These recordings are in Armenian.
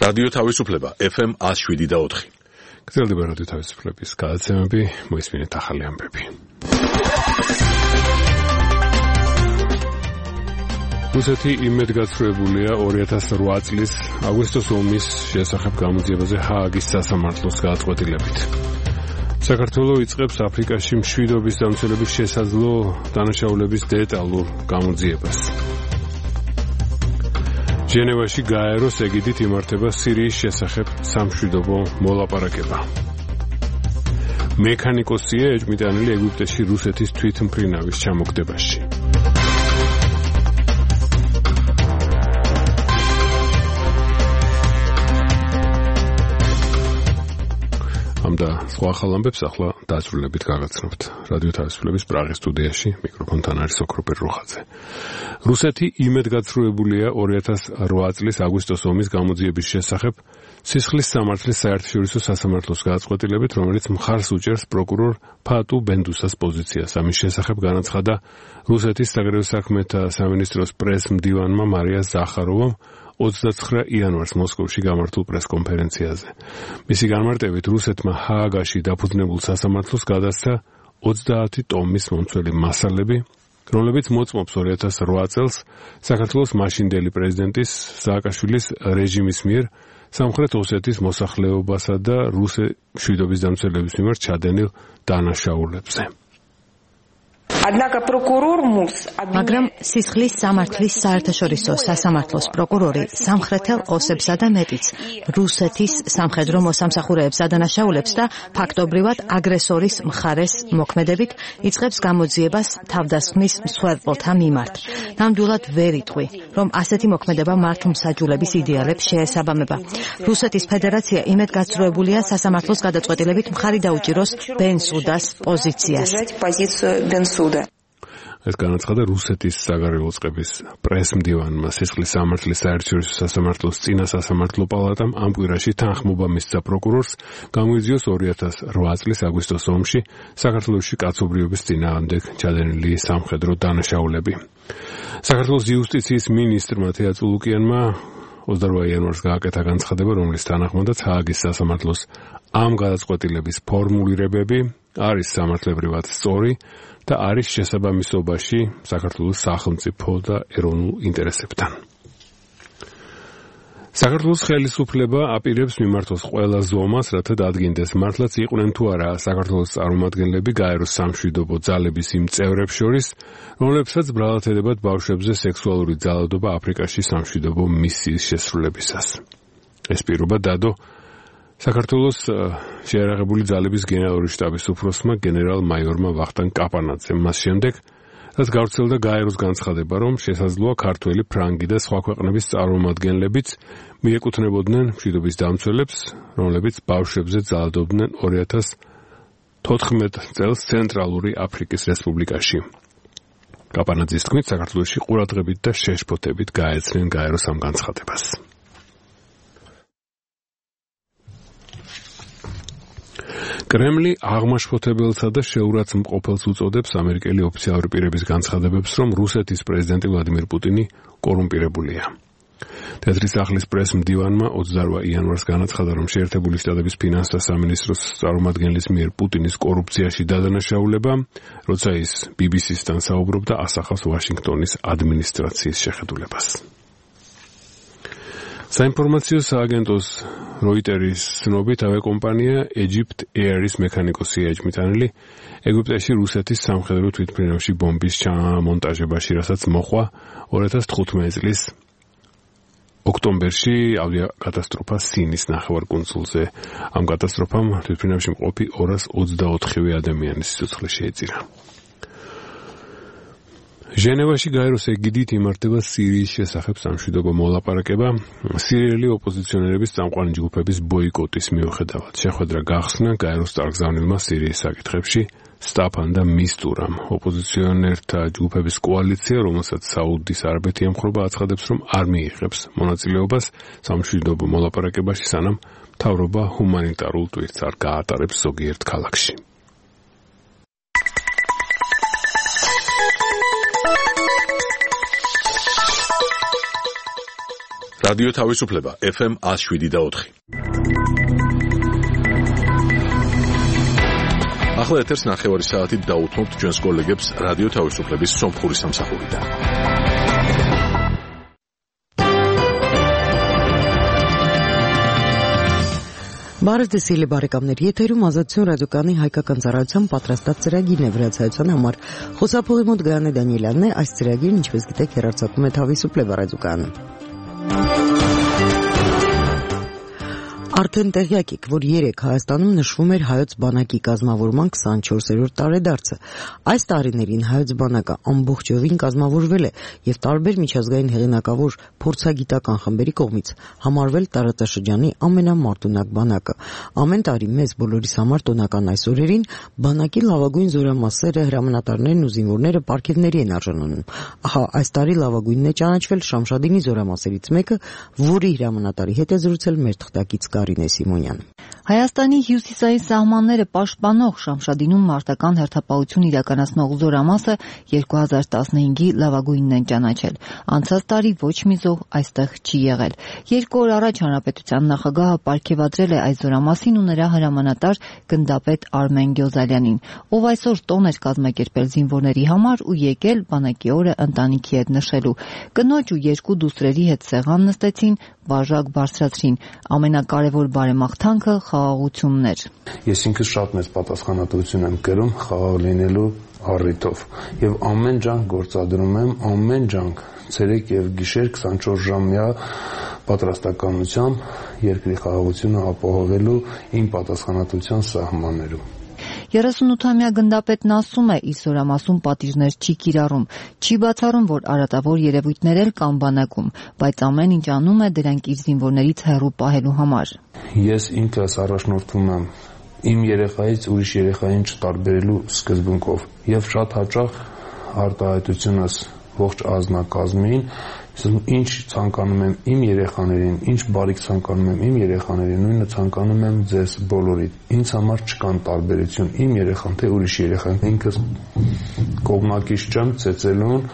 რადიო თავისუფლება FM 107.4. გრძელდება რადიო თავისუფლების გადაცემები, მოისმინეთ ახალი ამბები. რუსეთი იმედგაცრუებულია 2008 წლის აგვისტოს ომის შესახებ გამოძიებაზე ჰააგის სასამართლოს გადაწყვეტილებით. საქართველოს იწყებს აფრიკაში მშვიდობის დამცველების შესაძლო დანაშაულების დეტალურ გამოძიებას. ჟენევაში გაეროს ეგიდით იმართება სირიის შესახებ სამშვიდობო მოლაპარაკება. მექანიკოსია ეჭვმიტანილი ეგვიპტეში რუსეთის თვითმფრინავის ჩამოგდებაში. და სხვა ახალ ამბებს ახლა დაწვრილებით გაგაცნობთ. რადიო თავისუფლების პრაღის სტუდიაში მიკროფონთან არის ოქროპერ რუხაძე. რუსეთი იმედგაცრუებულია 2008 წლის აგვისტოს ომის გამოძიების შესახებ სისხლის სამართლის საერთაშორისო სასამართლოს გადაწყვეტილებით, რომელიც მხარს უჭერს პროკურორ ფატუ ბენდუსას პოზიციას. ამის შესახებ განაცხადა რუსეთის საგარეო საქმეთა სამინისტროს პრეს-მდივანმა მარია ზახაროვამ 29 იანვარს მოსკოვში გამართულ პრესკონფერენციაზე. მისი განმარტებით რუსეთმა ჰააგაში დაფუძნებულ სასამართლოს გადასცა 30 ტომის მომცველი მასალები, რომლებიც მოწმობს 2008 წელს საქართველოს მაშინდელი პრეზიდენტის სააკაშვილის რეჟიმის მიერ სამხრეთ ოსეთის მოსახლეობასა და რუსი მშვიდობის დამცველების მიმართ ჩადენილ დანაშაულებზე. მაგრამ სისხლის სამართლის საერთაშორისო სასამართლოს პროკურორი სამხრეთელ ოსებსა და მეტიც რუსეთის სამხედრო მოსამსახურეებს ადანაშაულებს და ფაქტობრივად აგრესორის მხარეს მოქმედებით იწყებს გამოძიებას თავდასხმის მსხვერპლთა მიმართ. ნამდვილად ვერ იტყვი, რომ ასეთი მოქმედება მართლმსაჯულების იდეალებს შეესაბამება. რუსეთის ფედერაცია იმედგაცრუებულია სასამართლოს გადაწყვეტილებით მხარი დაუჭიროს ბენსუდას პოზიციას. ეს განაცხადა რუსეთის საგარეო წყების პრეს-მდივანმა სისხლის სამართლის საერთაშორისო სასამართლოს წინა სასამართლო პალატამ ამ კვირაში თანხმობა მისცა პროკურორს გამოიძიოს 2008 წლის აგვისტოს ომში საქართველოში კაცობრიობის წინააღმდეგ ჩადენილი სამხედრო დანაშაულები. საქართველოს იუსტიციის მინისტრმა თეა წულუკიანმა 28 იანვარს გააკეთა განცხადება, რომლის თანახმადაც ჰააგის სასამართლოს ამ გადაწყვეტილების ფორმულირებები არის სამართლებრივად სწორი და არის შესაბამისობაში საქართველოს სახელმწიფო და ეროვნულ ინტერესებთან. საქართველოს ხელისუფლება აპირებს მიმართოს ყველა ზომას, რათა დადგინდეს მართლაც იყვნენ თუ არა საქართველოს წარმომადგენლები გაეროს სამშვიდობო ძალების იმ წევრებს შორის, რომლებსაც ბრალად ედებათ ბავშვებზე სექსუალური ძალადობა აფრიკაში სამშვიდობო მისიის შესრულებისას. ეს პირობა დადო საქართველოს შეიარაღებული ძალების გენერალური შტაბის უფროსმა გენერალ-მაიორმა ვახტანგ კაპანაძემ მას შემდეგ, რაც გავრცელდა გაეროს განცხადება, რომ შესაძლოა ქართველი, ფრანგი და სხვა ქვეყნების წარმომადგენლებიც მიეკუთვნებოდნენ მშვიდობის დამცველებს, რომლებიც ბავშვებზე ძალადობდნენ 2014 წელს ცენტრალური აფრიკის რესპუბლიკაში. კაპანაძის თქმით, საქართველოში ყურადღებით და შეშფოთებით გაეცნენ გაეროს ამ განცხადებას. კრემლი აღმაშფოთებელსა და შეურაცხმყოფელს უწოდებს ამერიკელი ოფიციალური პირების განცხადებებს, რომ რუსეთის პრეზიდენტი ვლადიმირ პუტინი კორუმპირებულია. თეთრი სახლის პრეს-მდივანმა 28 იანვარს განაცხადა, რომ შეერთებული შტატების ფინანსთა სამინისტროს წარმომადგენლის მიერ პუტინის კორუფციაში დადანაშაულება, როცა ის BBC-სთან საუბრობდა, ასახავს ვაშინგტონის ადმინისტრაციის შეხედულებას. საინფორმაციო სააგენტოს როიტერის ცნობით ავიაკომპანია Egypt Air-ის მექანიკოსია ეჭვმიტანილი ეგვიპტეში რუსეთის სამხედრო თვითმფრინავში ბომბის ჩამონტაჟებაში, რასაც მოხვა 2015 წლის ოქტომბერში ავიაკატასტროფა სინის ნახევარკუნძულზე. ამ კატასტროფამ თვითმფრინავში მყოფი 224 ადამიანის სიცოცხლე შეეწირა. ჟენევაში გაეროს ეგიდით იმართება სირიის შესახებ სამშვიდობო მოლაპარაკება სირიელი ოპოზიციონერების წამყვანი ჯგუფების ბოიკოტის მიუხედავად. შეხვედრა გახსნა გაეროს წარგზავნილმა სირიის საკითხებში სტაფან და მისტურამ. ოპოზიციონერთა ჯგუფების კოალიცია, რომელსაც საუდის არაბეთი ემხრობა, აცხადებს, რომ არ მიიღებს მონაწილეობას სამშვიდობო მოლაპარაკებაში, სანამ მთავრობა ჰუმანიტარულ ტვირთს არ გაატარებს ზოგიერთ ქალაქში. რადიო თავისუფლება FM 107.4. ახლა ეთერს 9 საათით დაუთმობთ ჩვენს კოლეგებს რადიო თავისუფლების სომხური სამსახურიდან. Բարեզդեսիլի բարեկամների եթերում ազատություն ռադիոկայանի հայկական ծառայության պատրաստած ծրագիրն է վրացայության համար։ Խոսափողի մոտ Գայանե Դանիելյանն է, այս ծրագիրն ինչպես գիտեք հեռարձակվում է Თავისუფლება ռադիոկայանում։ Արդեն տեղյակ եք, որ երեկ Հայաստանում նշվում էր հայոց բանակի կազմավորման 24-րդ տարեդարձը։ Այս տարիներին հայոց բանակը ամբողջովին կազմավորվել է եւ տարբեր միջազգային հեղինակավոր փորձագիտական խմբերի կողմից համարվել տարածաշրջանի ամենամարտունակ բանակը։ Ամեն տարի մեզ բոլորիս համար տոնական այս օրերին բանակի լավագույն զորամասերը, հրամանատարներն ու զինվորները պարգևների են արժանանում։ Ահա այս տարի լավագույնն է ճանաչվել Շամշադինի զորամասերից մեկը, որի հրամանատարի հետ է զրուցել մեր թղթակից Հայաստանի հյուսիսային սահմանները պաշտպանող Շամշադինում մարտական հերթապահություն իրականացնող զորամասը 2015-ի լավագույնն են ճանաչել։ Անցած տարի ոչ մի զոհ այստեղ չի եղել։ 2 օր առաջ Հանրապետության նախագահը պարգևատրել է այս զորամասին ու նրա հրամանատար գնդապետ Արմեն Գյոզալյանին, ով այսօր տոն էր կազմակերպել զինվորների համար ու եկել բանակի օրը ընտանիքի հետ նշելու։ Կնոջ ու 2 դուստրերի հետ սեղան նստեցին, բաժակ բարձրացրին։ Ամենակարևոր բարեմաղթանքը խաղաղությունն էր։ Ես ինքս շատ մեծ պատասխանատվություն եմ կրում խաղաղ լինելու առիթով եւ ամեն ջանք գործադրում եմ, ամեն ջանք ցերեկ եւ գիշեր 24 ժամյա պատրաստականությամբ երկրի խաղաղությունը ապահովելու իմ պատասխանատվության սահմաններում։ 38-ամյա գնդապետն ասում է, իր զորամասում պատիժներ չի կիրառում, չի բացառում, որ արատավոր երևույթներ էլ կան բանակում, բայց ամեն ինչ անում է դրանք իր զինվորներից հեռու պահելու համար։ Ես ինքս առաջնորդվում եմ իմ երեխայից ուրիշ երեխային չտարբերելու սկզբունքով եւ շատ հաճախ արտահայտությունս ողջ ազնագազմին ինչ ցանկանում եմ իմ երեխաներին, ինչ բարիք ցանկանում եմ իմ երեխաներին, նույնը ցանկանում եմ ձեզ բոլորիդ։ Ինձ համար չկան տարբերություն, իմ երեխան թե ուրիշ երեխան, ինքս կողմնակից չեմ ծեծելուն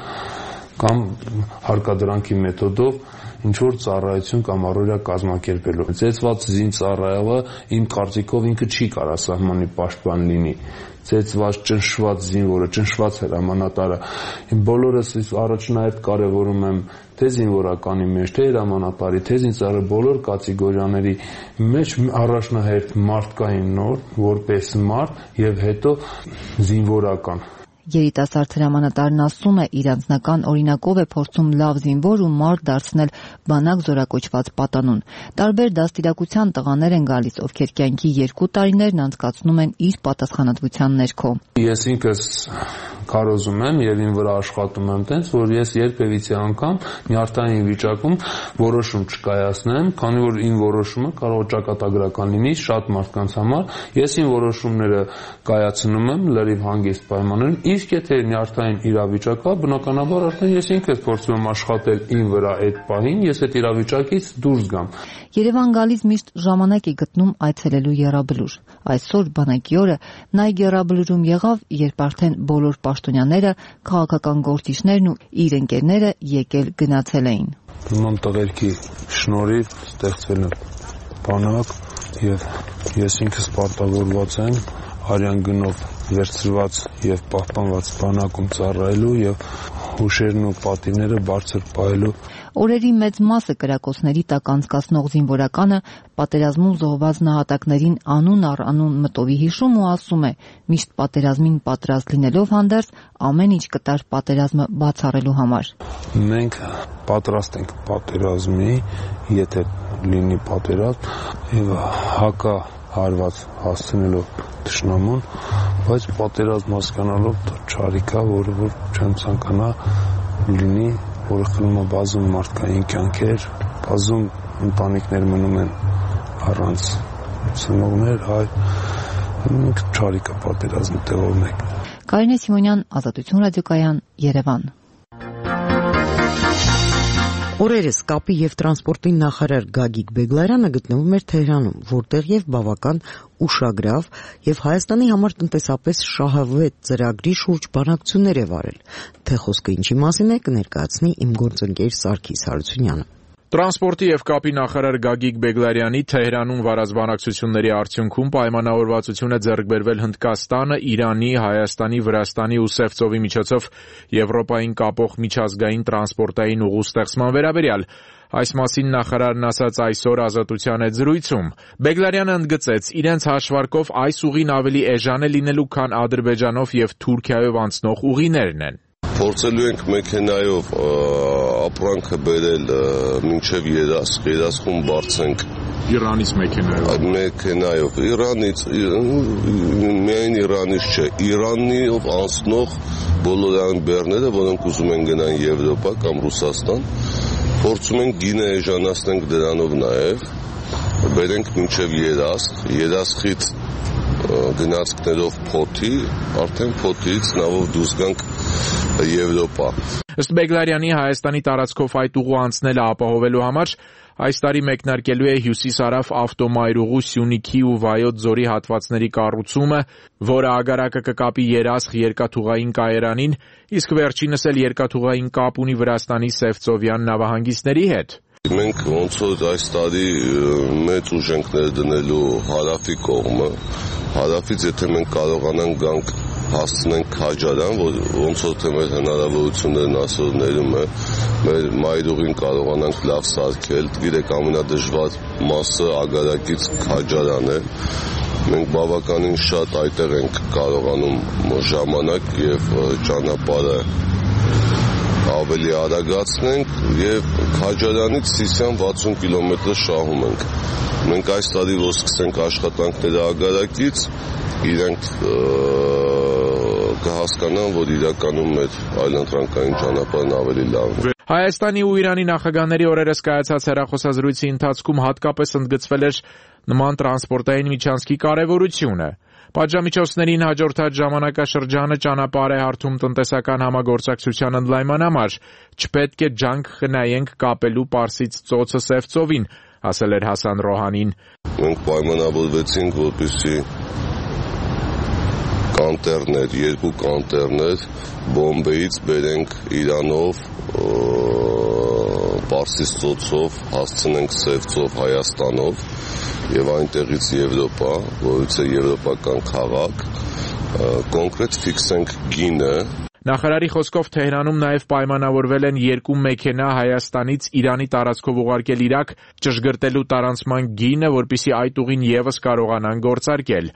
կամ հարկադրանքի մեթոդով ինչ որ ծառայություն կամ առօրյա կազմակերպելու։ Ծեծված զինծառայողը իմ կարծիքով ինքը չի կարա սահմանի պաշտպան լինի։ Ծեծված ճնշված զինվորը, ճնշված հրամանատարը։ Բոլորս առաջնահերթ կարևորում եմ թե զինվորականի մեջ, թե հրամանատարի, թե զինծառայողի բոլոր կատեգորիաների մեջ առաջնահերթ մարդկային նոր, որպես մարդ եւ հետո զինվորական։ Երիտասարդ հրամանատարն ասում է, իր անձնական օրինակով է փորձում լավ զինվոր ու մարդ դարձնել բանակ զորակոչված պատանուն։ Տարբեր դաստիարակության տղաներ են գալիս, ովքեր կյանքի 2 տարիներն անցկացնում են իր պատասխանատվության ներքո։ Ես ինքս քարոզում եմ եւ ին վրա աշխատում եմ տենց, որ ես երբևիցե անգամ նյարդային վիճակում որոշում չկայացնեմ, քանի որ ին որոշումը կարող է ճակատագրական լինի շատ մարդկանց համար։ Ես ին որոշումները կայացնում եմ լրիվ հանգիստ պայմաններում, իսկ եթե նյարդային իրավիճակ կա, բնականաբար արդեն ես ինքս փորձում եմ աշխատել ին վրա այդ պահին, ես այդ իրավիճակից դուրս գամ։ Երևան գալիս միշտ ժամանակ է գտնում այցելելու եռաբլուր։ Այսօր բանակի օրը նա եռաբլուրում եղավ, երբ արդեն բոլոր պաշտոնյաները, քաղաքական գործիչներն ու իր ընկերները եկել գնացել էին։ Նման տղերքի շնորհիվ ստեղծվել է բանակ եւ ես ինքս պարտավորված եմ արյան գնով վերցրված եւ պահպանված բանակում ծառայելու եւ հուշերն ու պատիվները բարձր պահելու։ Օրերի մեծ մասը կրակոցների տակ անցկացնող զինվորականը պատերազմում զոհված նահատակներին անուն առ անուն մտովի հիշում ու ասում է, միշտ պատերազմին պատրաստ լինելով հանդերձ ամեն ինչ կտար պատերազմը բացառելու համար։ Մենք պատրաստ ենք պատերազմի, եթե լինի պատերազմ եւ հակա հարված հասցնելով թշնամուն, բայց պատերազմ հասկանալով դա չարիք է, որը որ չեմ ցանկանա լինի, որը խլում է բազում մարդկային կյանքեր, բազում ընտանիքներ մնում են առանց ծնողներ, հայ, չարիք է պատերազմի տեղով մեկ։ Կարինե Սիմոնյան, Ազատություն ռադիոկայան, Երևան։ Օրերս կապի եւ տրանսպորտի նախարար Գագիկ Բեգլարյանը գտնվում էր Թեհրանում, որտեղ եւ բավական ուշագրավ եւ Հայաստանի համար տնտեսապես շահավետ ծրագրի շուրջ բանակցություններ է վարել։ Թե խոսքը ինչի մասին է, կներկայացնի իմ գործընկեր Սարգիս Հարությունյանը։ Տրանսպորտի և կապի նախարար Գագիկ Բեգլարյանի Թեհրանում վարած բանակցությունների արդյունքում պայմանավորվածություն է ձեռք բերվել Հնդկաստանը, Իրանի, Հայաստանի, Վրաստանի ու Սևծովի միջոցով Եվրոպային կապող միջազգային տրանսպորտային ուղու ստեղծման վերաբերյալ։ Այս մասին նախարարն ասաց այսօր Ազատության հետ զրույցում։ Բեգլարյանը ընդգծեց, իրենց հաշվարկով այս ուղին ավելի էժան է լինելու, քան Ադրբեջանով և Թուրքիայով անցնող ուղիներն են։ Փորձելու ենք մեքենայով ապրանքը բերել մինչև Երասխ, Երասխում բարձենք Իրանից մեքենայով, Իրանից, միայն Իրանից չէ, Իրանով անցնող բոլոր այն բեռները, որոնք ուզում են գնան Եվրոպա կամ Ռուսաստան, փորձում ենք գինը էժանացնենք դրանով նաև, բերենք մինչև Երասխ, Երասխից գնացքներով փոթի, արդեն փոթից նավով դուրս գանք Եվրոպա։ Ըստ Բեգլարյանի Հայաստանի տարածքով այդ ուղու անցնելը ապահովելու համար այս տարի մեկնարկելու է հյուսիսարավ ավտոմայրուղու Սյունիքի ու Վայոց ձորի հատվածների կառուցումը, որը ագարակը կկապի Երասխ երկաթուղային կայարանին, իսկ վերջինս էլ երկաթուղային կապ ունի Վրաստանի Սևծովյան նավահանգիստների հետ։ Մենք ոնց որ այս տարի մեծ ուժ ենք ներդնելու հարավի կողմը, հարավից եթե մենք կարողանանք գանք հասցնենք Քաջարան, որ ոնց որ թե մեր հնարավորություններն այսօր ներում է, մեր մայրուղին կարողանանք լավ սարքել, գիտեք ամենադժվար մասը ագարակից Քաջարան է, մենք բավականին շատ այդտեղ ենք կարողանում ժամանակ և ճանապարհը ավելի արագացնենք և Քաջարանից Սիսիան 60 կիլոմետր շահում ենք։ Մենք այս տարի որ սկսենք աշխատանքները ագարակից, իրենք կհասկանան, որ իրականում մեր այլընտրանքային ճանապարհն ավելի լավն է։ Հայաստանի ու Իրանի նախագահների օրերս կայացած հեռախոսազրույցի ընթացքում հատկապես ընդգծվել էր նման տրանսպորտային միջանցքի կարևորությունը։ Պատժամիջոցներին հաջորդած ժամանակաշրջանը ճանապարհ է հարթում տնտեսական համագործակցության ընդլայնման համար։ Չպետք է ջանք խնայենք կապելու Պարսից ծոցը Սևծովին, ասել էր Հասան Ռոհանին։ Մենք պայմանավորվեցինք, որպեսզի կանտերներ, երկու կանտերներ Բոմբեից բերենք Իրանով, Պարսից ծոցով հասցնենք Սևծով Հայաստանով և այնտեղից Եվրոպա, որից է եվրոպական քաղաք, կոնկրետ ֆիքսենք գինը։ Նախարարի խոսքով Թեհրանում նաև պայմանավորվել են երկու մեքենա Հայաստանից Իրանի տարածքով ուղարկել Իրաք ճշգրտելու տարանցման գինը, որպեսզի այդ ուղին ևս կարողանան գործարկել։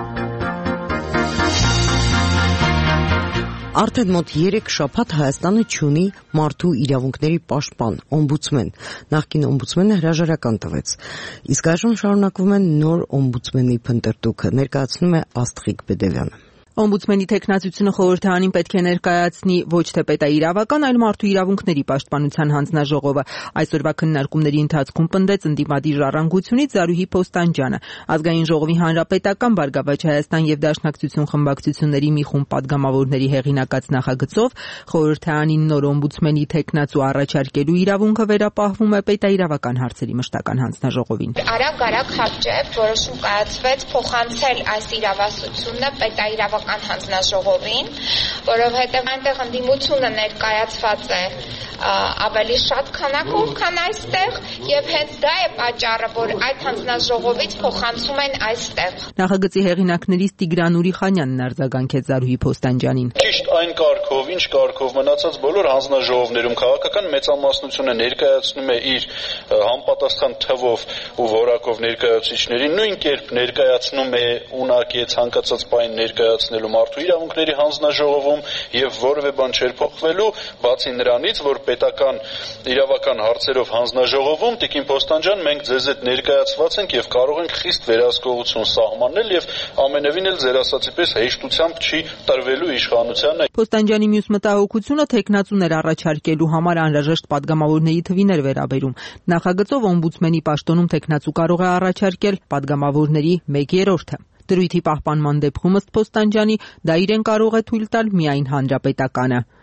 Արդեն մոտ 3 շաբաթ Հայաստանը չունի մարդու իրավունքների պաշտպան, օմբուդսմեն։ Նախկին օմբուդսմենը հրաժարական տվեց։ Իսկ այժմ շարունակվում են նոր օմբուդսմենի փնտրտուքը, ներկայացնում է Աստղիկ Բեդևյանը։ Օմբուդսմենի թեկնածությունը խորհրդարանին պետք է ներկայացնի ոչ թե պետաիրավական, այլ մարդու իրավունքների պաշտպանության հանձնաժողովը։ Այսօրվա քննարկումների ընթացքում պնդեց ընդդիմադիր ժառանգությունից Զարուհի Փոստանջյանը։ Ազգային ժողովի հանրապետական Բարգավաճ Հայաստան եւ Դաշնակցություն խմբակցությունների մի խումբ падգամավորների հեղինակած նախագծով խորհրդարանին նոր օմբուդսմենի թեկնածու առաջարկելու իրավունքը վերապահվում է պետաիրավական հարցերի մշտական հանձնաժողովին։ Արագ հապճեպ որոշում կայացվեց փոխանցել այս իրավասությունը պետաիրավական հանձնաժողովին, որովհետև այնտեղ ընդդիմությունը ներկայացված է ավելի շատ քանակով, քան այստեղ, եւ հենց դա է պատճառը, որ այդ հանձնաժողովից փոխանցում են այստեղ։ Նախագծի հեղինակներից Տիգրան Ուրիխանյանն արձագանքեց Զարուհի Փոստանջյանին։ Ճիշտ այն կարգով, ինչ կարգով մնացած բոլոր հանձնաժողովներում քաղաքական մեծամասնությունը ներկայացնում է իր համապատասխան թվով ու որակով ներկայացուցիչներին, նույն կերպ ներկայացնում է ունակի ցանկացած բան ներկայացնելու մարդու իրավունքների հանձնաժողովում եւ որևէ բան չէր փոխվելու, բացի նրանից, որ պետական իրավական հարցերով հանձնաժողովում Տիկին Փոստանջյան մենք ձեզ հետ ներկայացված ենք եւ կարող ենք խիստ վերահսկողություն սահմանել եւ ամենևին էլ ձեր ասացի պես հեշտությամբ չի տրվելու իշխանությանը։ Փոստանջյանի մյուս մտահոգությունը թեկնածուներ առաջարկելու համար անհրաժեշտ падգամավորների թվին էր վերաբերում։ Նախագծով օմբուդսմենի պաշտոնում թեկնածու կարող է առաջարկել падգամավորների 1/3-ը։ Դրույթի պահպանման դեպքում ըստ Փոստանջյանի դա իրեն կարող է թույլ տալ միայն հանրապետականը։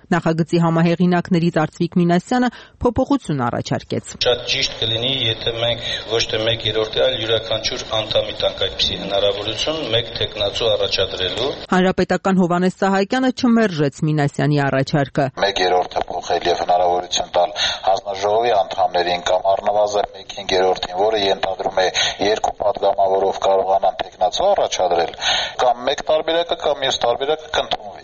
Նախագծի համահեղինակներից Արծվիկ Մինասյանը փոփոխություն առաջարկեց։ Շատ ճիշտ կլինի, եթե մենք ոչ թե 1/3, այլ յուրաքանչյուր անդամի տանք այդպիսի հնարավորություն մեկ տեխնացու առաջադրելու։ Հանրապետական Հովհաննես Սահակյանը չմերժեց Մինասյանի առաջարկը։ 1/3 փոխել եւ հնարավորություն տալ հանձնաժողովի անդամներին կամ առնվազն 1/5-ին, որը ենթադրում է 2 պատգամավորով կարողանան տեխնացու առաջադրել, կամ 1 տարբերակը կամ մյուս տարբերակը կընդունվի։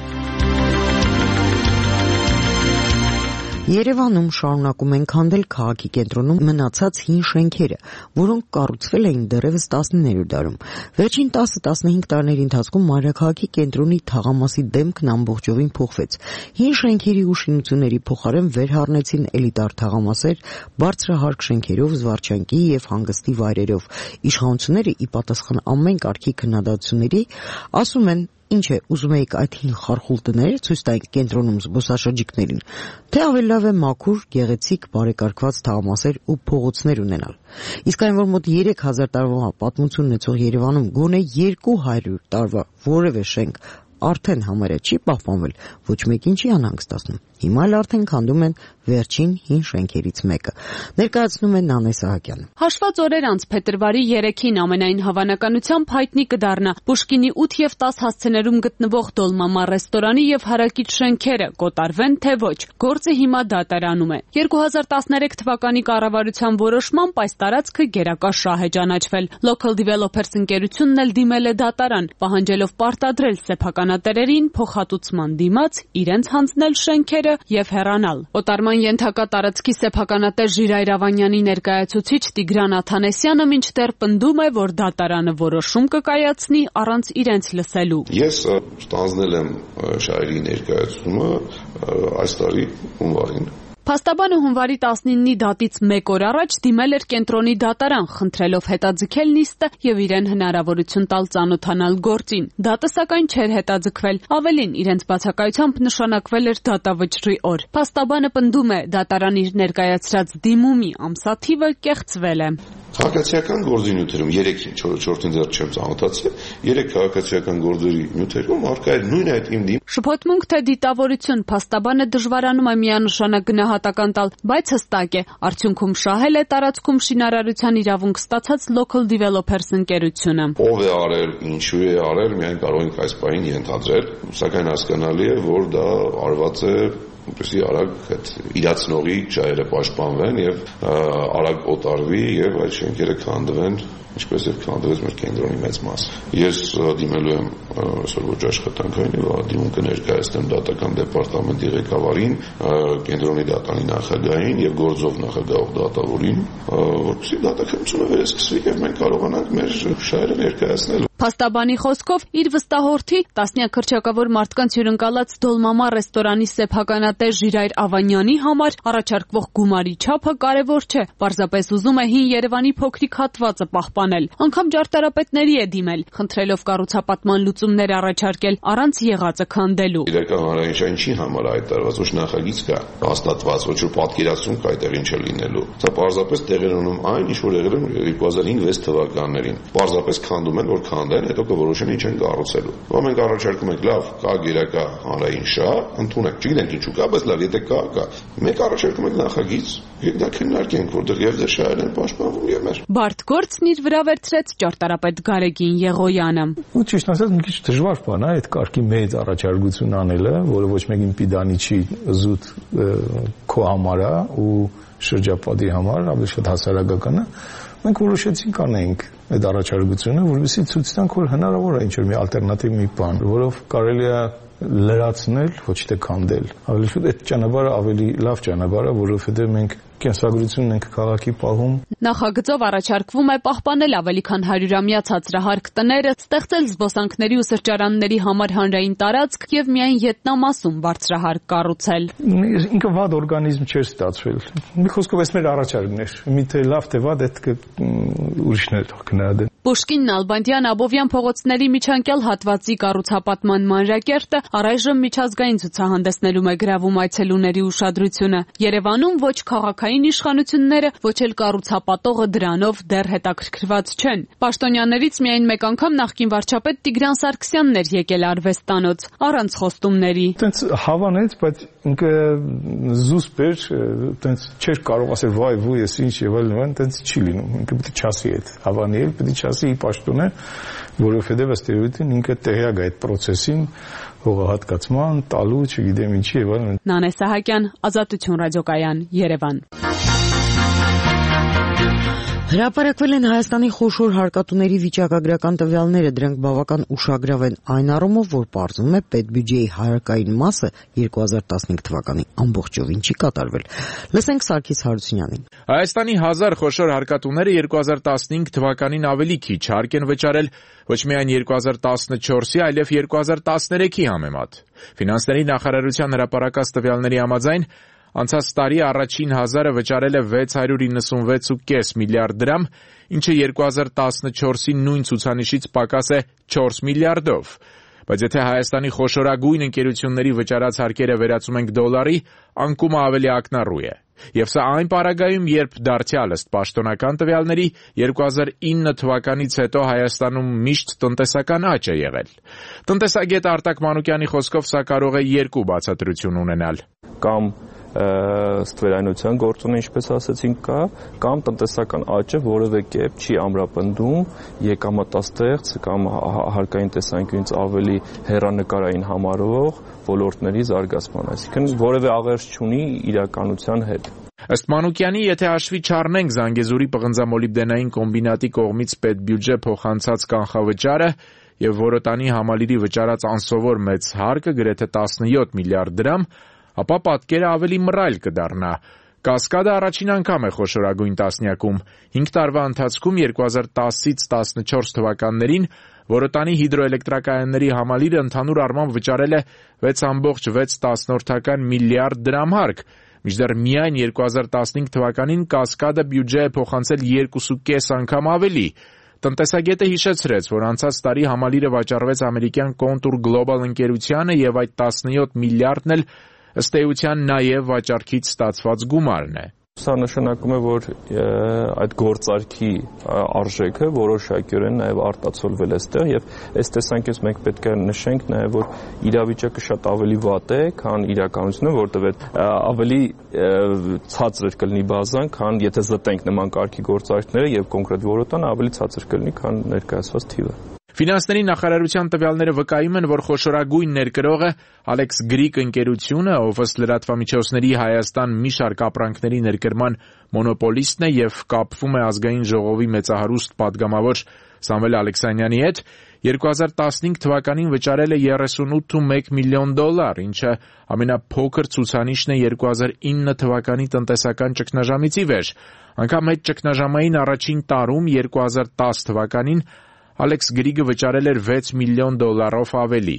Երևանում շարունակում են քանդել քաղաքի կենտրոնում մնացած հին շենքերը, որոնք կառուցվել էին դեռևս 19-րդ դարում։ Վերջին 10-15 տարիների ընթացքում մայրաքաղաքի կենտրոնի թաղամասի դեմքն ամբողջովին փոխվեց։ Հին շենքերի ու շինությունների փոխարեն վերհառնեցին էլիտար թաղամասեր, բարձրահարկ շենքերով, զվարճանքի եւ հանգստի վայրերով։ Իշխանությունները ի պատասխան ամեն կարգի քննադատությունների ասում են, ինչ է, ուզում եք այդ հին խարխուլ տները ցույց տալ կենտրոնում զբոսաշրջիկներին, թե ավելի լավ է մաքուր, գեղեցիկ, բարեկարգված թաղամասեր ու փողոցներ ունենալ։ Իսկ այն, որ մոտ 3000 տարվա պատմություն ունեցող Երևանում գոնե 200 տարվա որևէ շենք արդեն համարյա չի պահպանվել, ոչ մեկին չի անհանգստացնում։ Հիմա էլ արդեն քանդում են վերջին հին շենքերից մեկը։ Ներկայացնում է Նանե Սահակյանը։ Հաշված օրեր անց փետրվարի 3-ին ամենայն հավանականությամբ հայտնի կդառնա Պուշկինի 8 եւ 10 հասցեներում գտնվող Դոլմամա ռեստորանի եւ հարակից շենքերը կոտարվեն թե ոչ։ Գործը հիմա դատարանում է։ 2013 թվականի կառավարության որոշմամբ այս տարածքը գերակա շահ է ճանաչվել։ Local Developers ընկերությունն էլ դիմել է դատարան, պահանջելով պարտադրել սեփականատերերին փոխհատուցման դիմաց իրենց հանձնել շենքերը եւ հեռանալ։ Օտարման ենթակա տարածքի սեփականատեր Ժիրայր Ավանյանի ներկայացուցիչ Տիգրան Աթանեսյանը մինչդեռ պնդում է, որ դատարանը որոշում կկայացնի առանց իրենց լսելու։ Ես ստանձնել եմ շահերի ներկայացումը այս տարի հունվարին։ Փաստաբանը հունվարի 19-ի դատից 1 օր առաջ դիմել էր կենտրոնի դատարան, խնդրելով հետաձգել նիստը եւ իրեն հնարավորություն տալ ծանոթանալ գործին։ Դատը սակայն չէր հետաձգվել, ավելին իրենց բացակայությամբ նշանակվել էր դատավճռի օր։ Փաստաբանը պնդում է, դատարան իր ներկայացրած դիմումի ամսաթիվը կեղծվել է։ Քաղաքացիական գործի նյութերում 3-ին 4-ին դեռ չեմ ծանոթացել, 3 քաղաքացիական գործերի նյութերում արկա է նույն այդ իմ դիմ։ Շփոթմունք թե դիտավորություն, փաստաբանը դժվարանում է միանշանակ գնահատական տալ, բայց հստակ է, արդյունքում շահել է տարածքում շինարարության իրավունք ստացած Local Developers ընկերությունը։ Ով է արել, ինչու է արել, միայն կարող ենք այս պահին ենթադրել, սակայն հասկանալի է, որ դա արված է որպեսզի արագ այդ իրացնողի շահերը պաշտպանվեն եւ արագ օտարվի եւ այդ շենքերը քանդվեն, ինչպես եւ քանդվեց մեր կենտրոնի մեծ մասը։ Ես դիմելու եմ այսօր ոչ աշխատանքային եւ դիմում կներկայացնեմ դատական դեպարտամենտի ղեկավարին, կենտրոնի դատարանի նախագահին եւ գործող նախագահող դատավորին, որպեսզի դատաքննությունը վերսկսվի եւ մենք կարողանանք մեր շահերը ներկայացնել։ Փաստաբանի խոսքով իր վստահորդի տասնյակ քրճակավոր մարդկանց հյուրընկալած Դոլմամա ռեստորանի սեփականատեր Ժիրայր Ավանյանի համար առաջարկվող գումարի չափը կարևոր չէ, պարզապես ուզում է հին Երևանի փոքրիկ հատվածը պահպանել։ Անգամ ջարդարապետների է դիմել, խնդրելով կառուցապատման լուծումներ առաջարկել առանց եղածը քանդելու։ Իրական հանրային չի համար այդ տարված ոչ նախագիծ կա, հաստատված ոչ պատկերացում կա այդ ինչ է լինելու։ Սա պարզապես տեղեր ունում այն, ինչ որ եղել է 2005-6 թվականներին։ Պարզապես քանդում են, որ քանդեն, հետո կորոշեն ինչ են կառուցելու։ Ո՞ւմ մենք առաջարկում ենք լավ, կա գերակա հանրային շահ, ընդունենք, չգիտենք ինչու կա, բայց լավ, եթե կա։ Մենք առաջարկում ենք նախագիծ, եւ դա քննարկենք, որտեղ եւ դեր շահերն են պաշտպանվում եւ մեր։ Բարդ գործն իր վրա վերցրեց ճարտարապետ Գարեգին Եղոյանը։ Ու ճիշտ ասած, մի քիչ դժվար բան է այդ կարգի մեծ առաջարկություն անելը, որը ոչ մեկին պիտանի չի զուտ քո համար ու շրջապատի համար, ավելի շատ հասարակական է։ Մենք որոշեցինք անենք այդ առաջարկությունը, որովհետեւ ցույց տանք, որ հնարավոր է ինչ-որ մի ալտերնատիվ մի բան, որով կարելի է լրացնել, ոչ թե քանդել։ Ավելի շուտ այդ ճանապարհը ավելի լավ ճանապարհ է, որովհետեւ մենք կենսագրությունն ենք քաղաքի պահում։ Նախագծով առաջարկվում է պահպանել ավելի քան 100-ամյա ցածրահարկ տները, ստեղծել զբոսանքների ու սրճարանների համար հանրային տարածք եւ միայն յետնամասում բարձրահարկ կառուցել։ Ինքը վատ օրգանիզմ չէր ստացվել։ Մի խոսքով էս մեր առաջարկն էր։ Միթե լավ թե վատ այդ ուրիշներ քննարկեն։ գնահատել։ Պուշկին, Նալբանդյան, Աբովյան փողոցների միջանկյալ հատվածի կառուցապատման մանրակերտը առայժմ միջազգային ցուցահանդեսներում է գրավում այցելուների ուշադրությունը։ Երևանում ոչ քաղաքային իշխանությունները, ոչ էլ կառուցապատողը դրանով դեռ հետաքրքրված չեն։ Պաշտոնյաներից միայն մեկ անգամ նախկին վարչապետ Տիգրան Սարգսյանն էր եկել արվեստանոց առանց խոստումների։ Տենց հավանեց, բայց ինքը զուսպ էր, տենց չէր կարող ասել վայ վույ ես ինչ եւ այլն, տենց չի լինում։ Ինքը պետք է չասի այդ հավանել, պետք է չասի պաշտոնը, որովհետեւ ըստ էության ինքը տեղյակ է այդ process-ին, հողահատկացման, տալու, չգիտեմ ինչի եւ այլն։ Նանե Սահակյան, Ազատություն ռադիոկայան, Երևան։ Հրապարակվել են Հայաստանի խոշոր հարկատուների վիճակագրական տվյալները, դրանք բավական ուշագրավ են այն առումով, որ պարզվում է պետբյուջեի հայրակային մասը 2015 թվականի ամբողջովին չի կատարվել։ Լսենք Սարգիս Հարությունյանին։ Հայաստանի 1000 խոշոր հարկատուները 2015 թվականին ավելի քիչ հարկ են վճարել ոչ միայն 2014-ի, այլև 2013-ի համեմատ։ Ֆինանսների նախարարության հրապարակած տվյալների համաձայն անցած տարի առաջին 1000-ը վճարել է 696.5 միլիարդ դրամ, ինչը 2014-ի նույն ցուցանիշից պակաս է 4 միլիարդով։ Բայց եթե Հայաստանի խոշորագույն ընկերությունների վճարած հարկերը վերածում ենք դոլարի, անկումը ավելի ակնառու է։ Եվ սա այն պարագայում, երբ դարձյալ ըստ պաշտոնական տվյալների 2009 թվականից հետո Հայաստանում միշտ տնտեսական աճ է եղել։ Տնտեսագետ Արտակ Մանուկյանի խոսքով սա կարող է երկու բացատրություն ունենալ։ Կամ ստվերայնության գործոնը, ինչպես ասացինք, կա, կամ տնտեսական աճը որևէ կերպ չի ամրապնդում եկամտաստեղծ կամ հարկային տեսանկյունից ավելի հեռանկարային համարվող ոլորտների զարգացման, այսինքն որևէ աղերս չունի իրականության հետ։ Ըստ Մանուկյանի, եթե հաշվի չառնենք Զանգեզուրի պղնձամոլիբդենային կոմբինատի կողմից պետբյուջե փոխանցած կանխավճարը եւ Որոտանի համալիրի վճարած անսովոր մեծ հարկը գրեթե 17 միլիարդ դրամ, ապա պատկերը ավելի մռայլ կդառնա։ Կասկադը առաջին անգամ է խոշորագույն տասնյակում։ 5 տարվա ընթացքում 2010-ից 14 թվականներին Որոտանի հիդրոէլեկտրակայանների համալիրը ընդհանուր առմամբ վճարել է 6.6 միլիարդ դրամ հարկ, մինչդեռ միայն 2015 թվականին կասկադը բյուջե է փոխանցել 2.5 անգամ ավելի։ Տնտեսագետը հիշեցրեց, որ անցած տարի համալիրը վաճառվեց ամերիկյան Contour Global ընկերությանը եւ այդ 17 միլիարդն էլ ըստ էության նաև վաճառքից ստացված գումարն է։ Սա նշանակում է, որ այդ գործարքի արժեքը որոշակիորեն նաև արտացոլվել է այստեղ եւ այս տեսանկյունից մենք պետք է նշենք նաև, որ իրավիճակը շատ ավելի վատ է, քան իրականությունը, որտեղ ավելի ցածր կլինի բազան, քան եթե զտենք նման կարգի գործարքները եւ կոնկրետ Որոտանը ավելի ցածր կլինի, քան ներկայացված թիվը։ Ֆինանսների նախարարության տվյալները վկայում են, որ խոշորագույն ներկրողը Alex Greek ընկերությունը, ով ըստ լրատվամիջոցների Հայաստան մի շարք ապրանքների ներկրման մոնոպոլիստն է եւ կապվում է ազգային ժողովի մեծահարուստ падգամավոր Սամվել Ալեքսանյանի հետ, 2015 թվականին վճարել է 38.1 միլիոն դոլար, ինչը ամենափոքր ցուցանիշն է 2009 թվականի տնտեսական ճգնաժամից ի վեր։ Անգամ այդ ճգնաժամային առաջին տարում 2010 թվականին Alex Greek-ը վճարել էր 6 միլիոն դոլարով ավելի։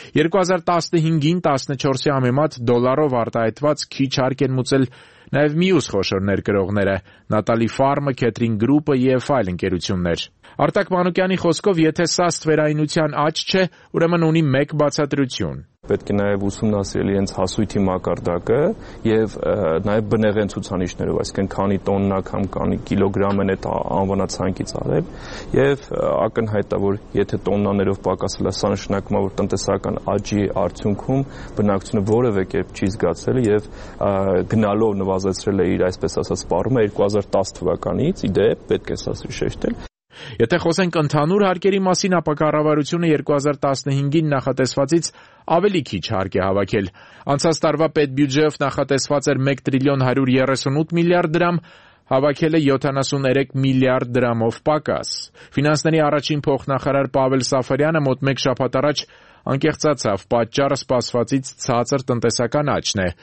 2015-ին 14-ի համեմատ դոլարով արտահայտված քիչ հարկ են մուծել նաև մյուս խոշոր ներկրողները՝ Նատալի Ֆարմը, Քեթրին Գրուպը եւ այլ ընկերություններ։ Արտակ Մանուկյանի խոսքով, եթե սա ստվերայնության աճ չէ, ուրեմն ունի մեկ բացատրություն։ Պետք է նաև ուսումնասիրել իրենց հասույթի մակարդակը եւ նաև բնեղեն ցուցանիշներով, այսինքն քանի տոննա կամ քանի կիլոգրամ են այդ անվանացանկից արել եւ ակնհայտ է, որ եթե տոննաներով պակասել է, սա նշանակում է, որ տնտեսական աճի արդյունքում բնակչությունը որևէ կերպ չի զգացել եւ գնալով նվազեցրել է իր այսպես ասած սպառումը 2010 թվականից, ի դեպ պետք է սա շեշտել։ Եթե խոսենք ընդհանուր հարկերի մասին, ապա կառավարությունը 2015-ին նախատեսվածից ավելի քիչ հարկ է հավաքել։ Անցած տարվա պետբյուջեով նախատեսված էր 1 տրիլիոն 138 միլիարդ դրամ, հավաքել է 73 միլիարդ դրամով պակաս։ Ֆինանսների առաջին փոխնախարար Պավել Սաֆարյանը մոտ 1 շաբաթ առաջ անկեղծացավ, պատճառը սպասվածից ցածր տնտեսական աճն է։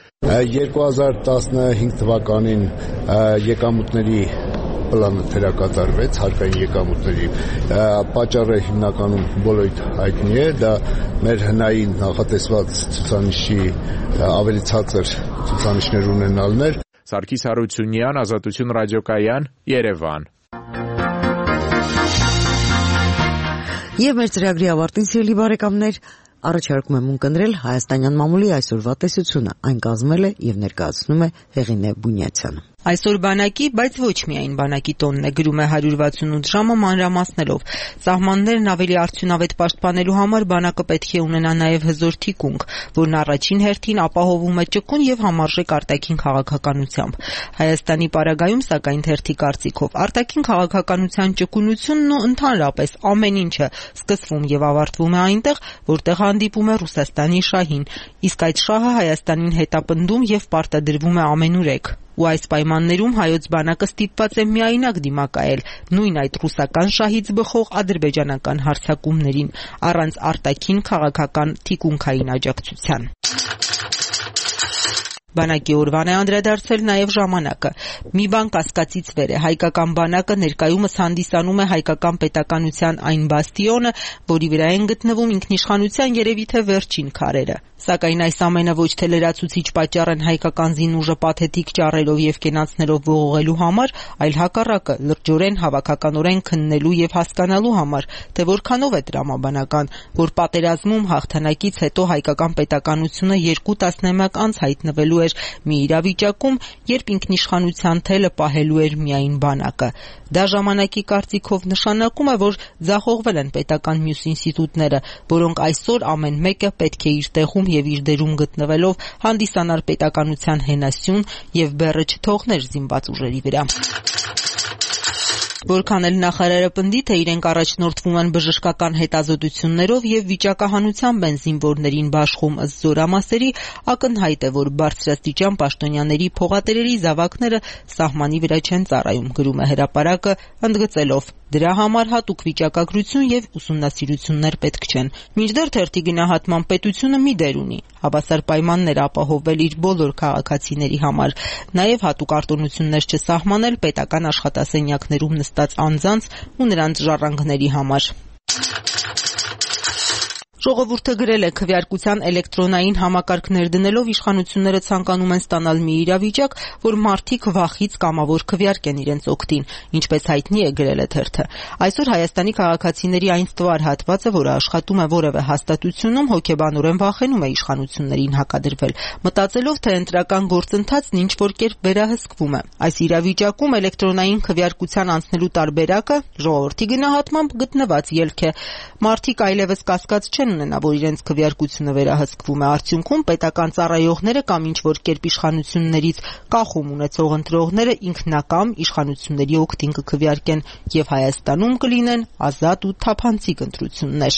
2015 թվականին եկամուտների պլանը թերակատարվեց, հարկային եկամուտների պատճառը հիմնականում բոլորիդ հայտնի է, դա մեր հնային նախատեսված ցուցանիշի ավելի ցածր ցուցանիշներ ունենալն էր։ Սարգիս Հարությունյան, Ազատություն ռադիոկայան, Երևան։ Եվ մեր ծրագրի ավարտին, սիրելի բարեկամներ, առաջարկում եմ ունկնդրել հայաստանյան մամուլի այսօրվա տեսությունը։ Այն կազմել է եւ ներկայացնում է Հեղինե Բունյացյանը։ Այսօր բանակի, բայց ոչ միայն բանակի տոնն է, գրում է 168 ժամը մանրամասներով։ Սահմաններն ավելի արդյունավետ պաշտպանելու համար բանակը պետք է ունենա նաև հզոր թիկունք, որն առաջին հերթին ապահովում է ճկուն եւ համարժեք արտաքին քաղաքականությամբ։ Հայաստանի պարագայում, սակայն, թերթի կարծիքով, արտաքին քաղաքականության ճկունությունն ու ընդհանրապես ամեն ինչը սկսվում եւ ավարտվում է այնտեղ, որտեղ հանդիպում է Ռուսաստանի շահին, իսկ այդ շահը Հայաստանին հետապնդում եւ պարտադրվում է ամենուրեք։ Ու այս պայմաններում հայոց բանակը ստիպված է միայնակ դիմակայել նույն այդ ռուսական շահից բխող ադրբեջանական հարձակումներին, առանց արտաքին քաղաքական թիկունքային աջակցության։ Բանակի օրվան է անդրադարձել նաև ժամանակը։ Մի բան կասկածից վեր է, հայկական բանակը ներկայումս հանդիսանում է հայկական պետականության այն բաստիոնը, որի վրա են գտնվում ինքնիշխանության երևի թե վերջին քարերը։ Սակայն այս ամենը ոչ թե լրացուցիչ պատճառ են հայկական զինուժը պաթետիկ ճառերով եւ կենացներով ողողելու համար, այլ հակառակը, լրջորեն հավաքականորեն քննելու եւ հասկանալու համար, թե որքանով է տրամաբանական, որ պատերազմում հաղթանակից հետո հայկական պետականությունը 2 տասնամյակ անց հայտնվելու էր մի իրավիճակում, երբ ինքնիշխանության թելը պահելու էր միայն բանակը։ Դա ժամանակի կարծիքով նշանակում է, որ ձախողվել են պետական մյուս ինստիտուտները, որոնք այսօր ամեն մեկը պետք է իր տեղում եւ իր դերում գտնվելով հանդիսանար պետականության հենասյուն եւ բեռը չթողներ զինված ուժերի վրա։ Որքան էլ նախարարը պնդի, թե իրենք առաջնորդվում են բժշկական հետազոտություններով եւ վիճակահանությամբ են զինվորներին բաշխում ըստ զորամասերի, ակնհայտ է, որ բարձրաստիճան պաշտոնյաների փողատերերի զավակները սահմանի վրա չեն ծառայում, գրում է Հրապարակը, ընդգծելով. դրա համար հատուկ վիճակագրություն եւ ուսումնասիրություններ պետք չեն։ Մինչդեռ թերթի գնահատման պետությունը մի դեր ունի հավասար պայմաններ ապահովել իր բոլոր քաղաքացիների համար, նաեւ հատուկ արտոնություններ չսահմանել պետական աշխատասենյակներում նստած անձանց ու նրանց ժառանգների համար։ Ժողովուրդը գրել է քվեարկության էլեկտրոնային համակարգներ դնելով իշխանությունները ցանկանում են ստանալ մի իրավիճակ, որ մարդիկ վախից կամավոր քվեարկեն իրենց օգտին, ինչպես հայտնի է գրել է թերթը։ Այսօր Հայաստանի քաղաքացիների այն ստվար հատվածը, որը աշխատում է որևէ հաստատությունում, հոգեբանորեն վախենում է իշխանություններին հակադրվել, մտածելով, թե ընտրական գործընթացն ինչ որ կերպ վերահսկվում է։ Այս իրավիճակում էլեկտրոնային քվեարկության անցնելու տարբերակը ժողովրդի գնահատմամբ գտնված ելք է։ Մարդիկ այլևս կասկած չեն ունենա, որ իրենց քվեարկությունը վերահսկվում է, արդյունքում պետական ծառայողները կամ ինչ որ կերպ իշխանություններից կախում ունեցող ընտրողները ինքնակամ իշխանությունների օգտին կքվեարկեն եւ Հայաստանում կլինեն ազատ ու թափանցիկ ընտրություններ։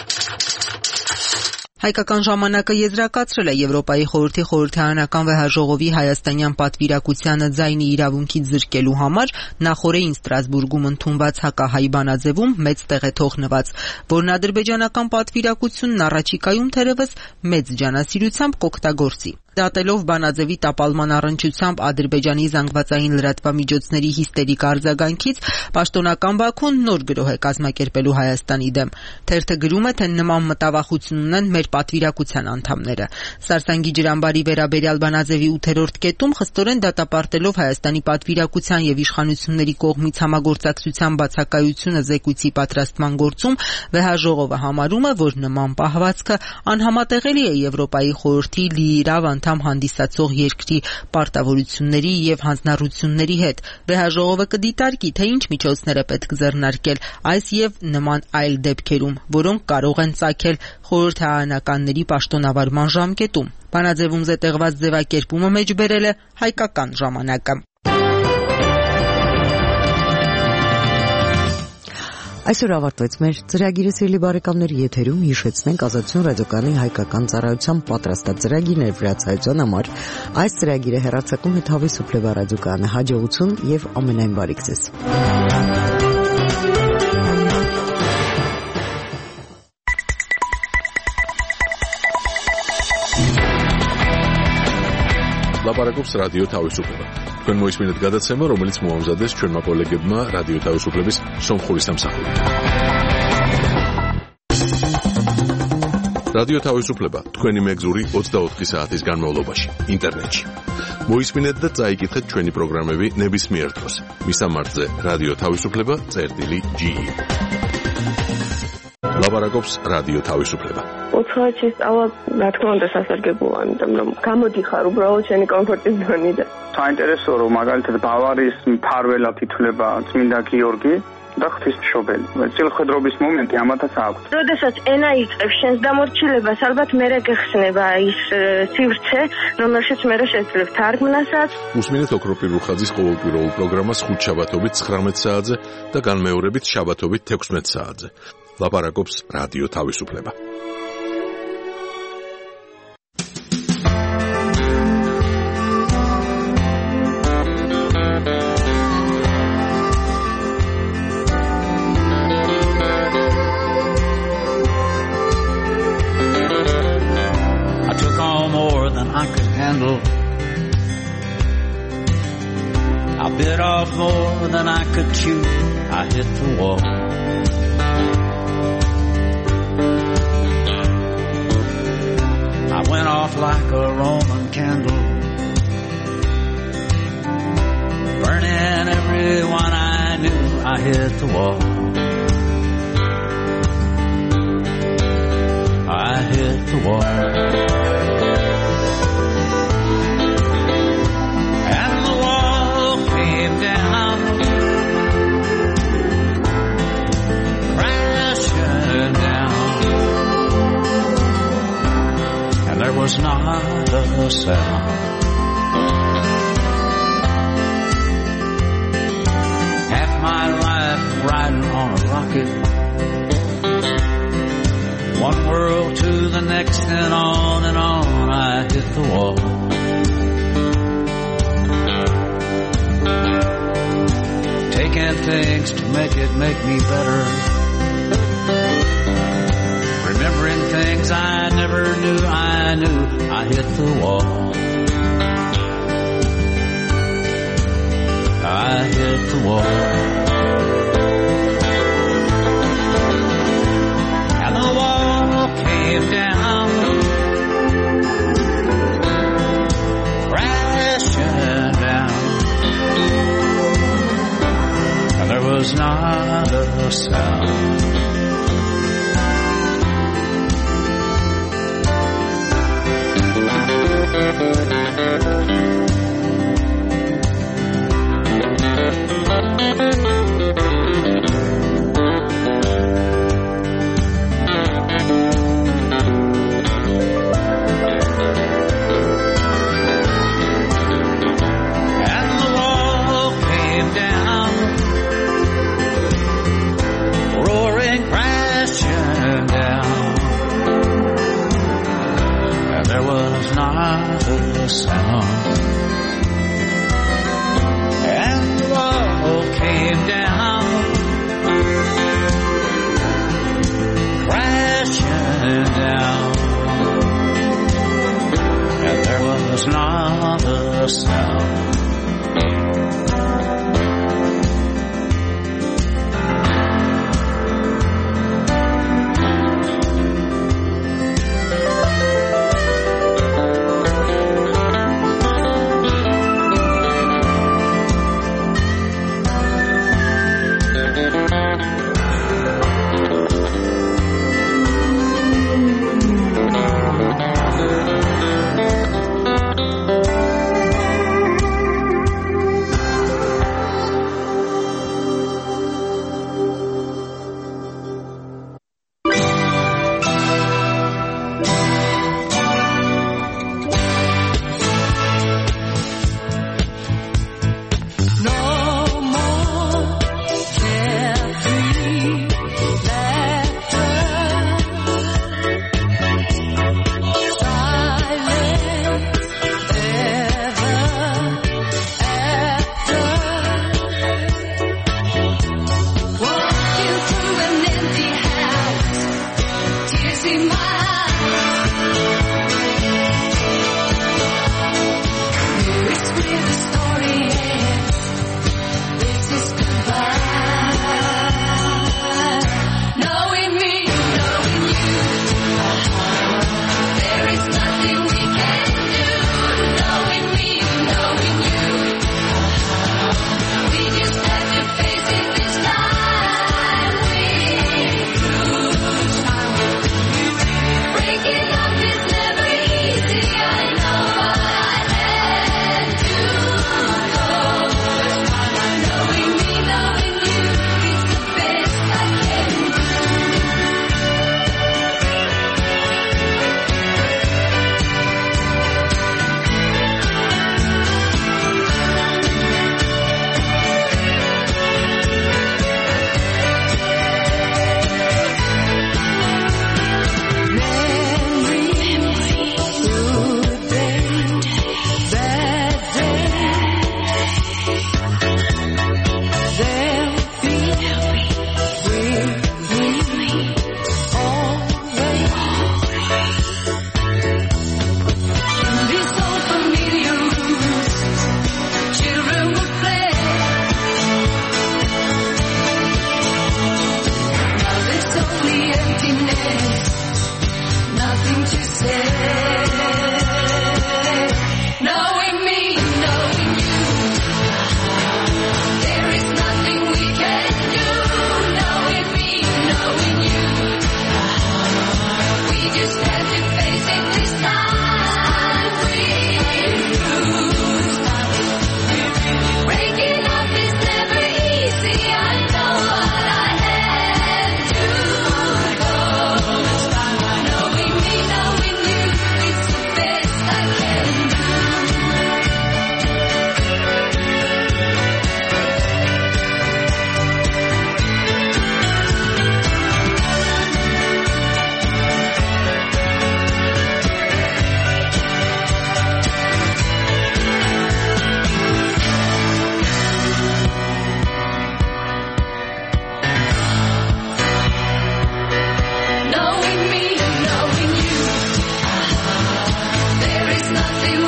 Հայկական ժամանակը եզրակացրել է Եվրոպայի խորհրդի խորհրդարանական վեհաժողովի հայաստանյան պատվիրակությանը ձայնի իրավունքից զրկելու համար նախորդին Ստրասբուրգում ընդունված հակահայ բանաձևում մեծ տեղ է թողնված, որն ադրբեջանական պատվիրակությունն առաջիկայում թերևս մեծ ջանասիրությամբ կօգտագործի։ Դատելով բանաձևի տապալման առնչությամբ Ադրբեջանի զանգվածային լրատվամիջոցների հիստերիկ արձագանքից, պաշտոնական Բաքուն նոր գրոհ է կազմակերպելու Հայաստանի դեմ։ Թերթը գրում է, թե նման մտավախություն ունեն մեր պատվիրակության անդամները։ Սարսանգի ջրամբարի վերաբերյալ բանաձևի 8-րդ կետում խստորեն դատապարտելով Հայաստանի պատվիրակության եւ իշխանությունների կողմից համագործակցության բացակայությունը զեկույցի պատրաստման գործում, վեհաժողովը համարում է, որ նման պահվածքը անհամատեղելի է Եվրոպայի խորհրդի լիիրավ անդամ հանդիսացող երկրի պարտավորությունների եւ հանձնառությունների հետ։ Վեհաժողովը կդիտարկի, թե ինչ միջոցներ է պետք ձեռնարկել այս եւ նման այլ դեպքերում, որոնք կարող են ծագել խորհրդարանականների պաշտոնավարման ժամկետում։ Բանաձևում զետեղված ձևակերպումը մեջ բերել է հայկական ժամանակը։ Այսօր ավարտվեց մեր ծրագիրը, սիրելի բարեկամներ, եթերում հիշեցնենք Ազատություն ռադիոկայանի հայկական ծառայության պատրաստած ծրագիրներ վրացայցան համար։ Այս ծրագիրը հեռարձակում է Թավի Սուպլեվա ռադիոկայանը։ Հաջողություն եւ ամենայն բարիք ձեզ։ Լապարակობს ռադիո Թավիսուպլեվա։ Თქვენ მოისმინეთ გადაცემა, რომელიც მოამზადეს ჩვენმა კოლეგებმა რადიო თავისუფლების სომხური სამსახური. რადიო თავისუფლება თქვენი მეგზური 24 საათის განმავლობაში ინტერნეტში. მოისმინეთ და წაიკითხეთ ჩვენი პროგრამები ნებისმიერ დროს. მისამართზე რადიო თავისუფლება.ge ლაპარაკობს რადიო თავისუფლება. უცხოეთში სწავლა, რა თქმა უნდა, სასარგებლოა, იმიტომ რომ გამოდიხარ უბრალოდ შენი კომფორტის ზონიდან. საინტერესოა, რომ მაგალითად ბავარიის მფარველად ითვლება წმინდა გიორგი და ღვთისმშობელი. წილხვედრობის მომენტი ამათაც აქვს. როდესაც ენა იწყებს შენს დამორჩილებას, ალბათ მერე გეხსნება ის სივრცე, რომელშიც მერე შეძლებ თარგმნასაც. უსმინეთ ოქროპირ რუხაძის ყოველკვირეულ პროგრამას ხუთშაბათობით 19 საათზე და განმეორებით შაბათობით 16 საათზე. ლაპარაკობს რადიო თავისუფლება. I bit off more than I could chew. I hit the wall. I went off like a Roman candle, burning everyone I knew. I hit the wall. I hit the wall. There was not a sound. Half my life riding on a rocket, one world to the next and on I hit the wall. Taking things to make me better, remembering things I never knew I hit the wall. I hit the wall. And the wall came down, crashing down, and there was not a sound.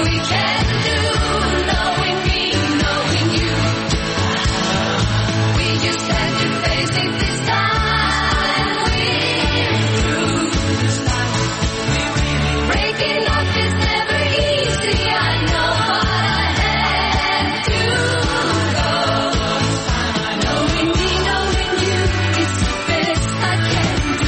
we can do, knowing me, knowing you. We just had to face it this time. We're through. Breaking up is never easy. I know what I had to go. Knowing me, knowing you, it's the best I can do.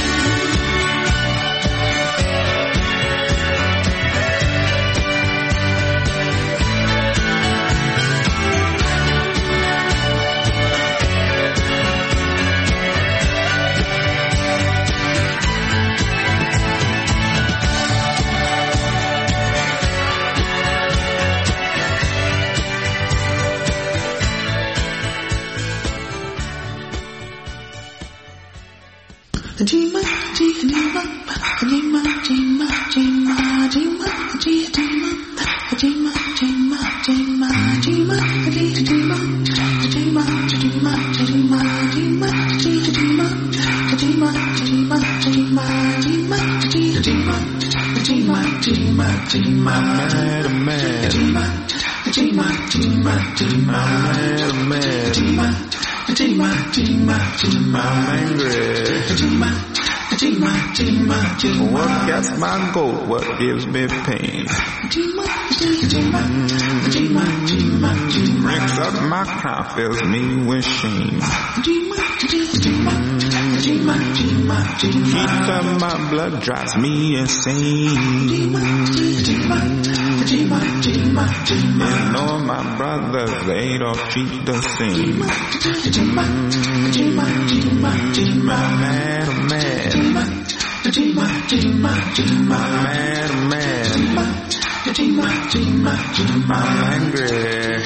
What gets my goat? What gives me pain? Breaks up my crown, fills me with shame. Heat of my blood drives me insane. You know my brothers, they don't treat the same. Man, I'm angry.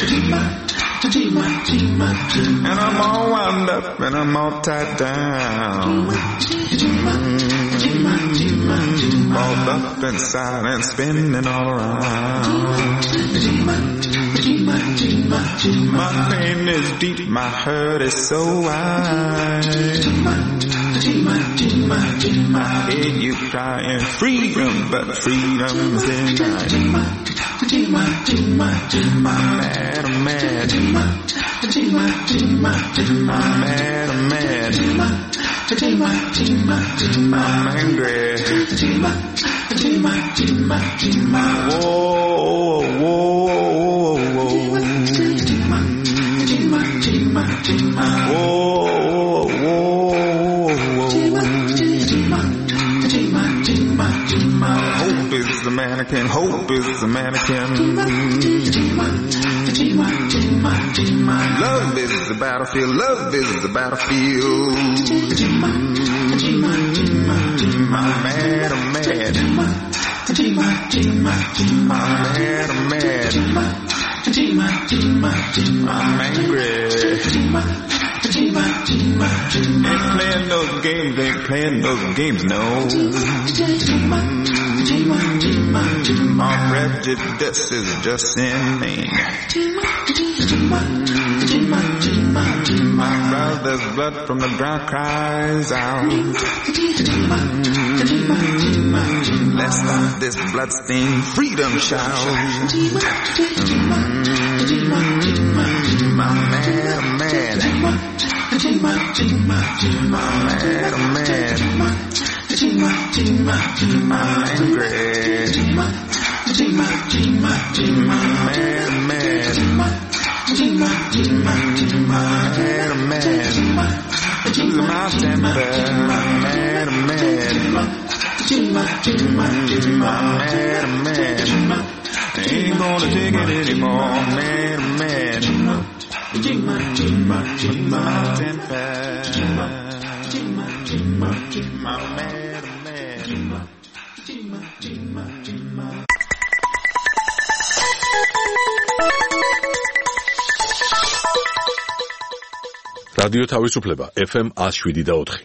And I'm all wound up and I'm all tied down. Balled up inside and spinning all around. My pain is deep, my hurt is so wide. I hear you crying freedom, but freedom's denied. I'm mad, I'm mad. I'm mad, I'm mad. I'm angry. Whoa, whoa, whoa. Hope is the mannequin, hope is the mannequin. Love is the battlefield, love is the battlefield. I'm mad, I'm mad. I'm mad, I'm mad. I'm angry. Ain't playing those games, ain't playing those games, no. My prejudice is just inane. My brother's blood from the ground cries out. Let's stop this bloodstained freedom shout. I'm mad, I'm mad. I'm mad, I'm mad. I'm angry. I'm mad, I'm mad. I'm mad. Losing my temper. I'm mad, I'm mad. I'm mad, I'm mad. I ain't gonna take it anymore. I'm mad, I'm mad. Losing my temper. I'm mad, I'm mad. რადიო თავისუფლება FM 107.4.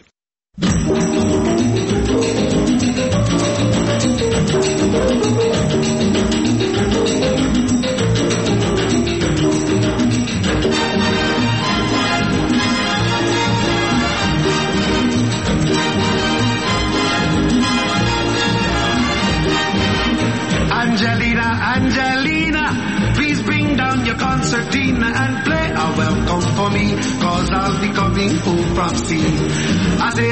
Angelina Angelina, please bring down your concertina and play a welcome for me, cause I'll be coming home from sea. I say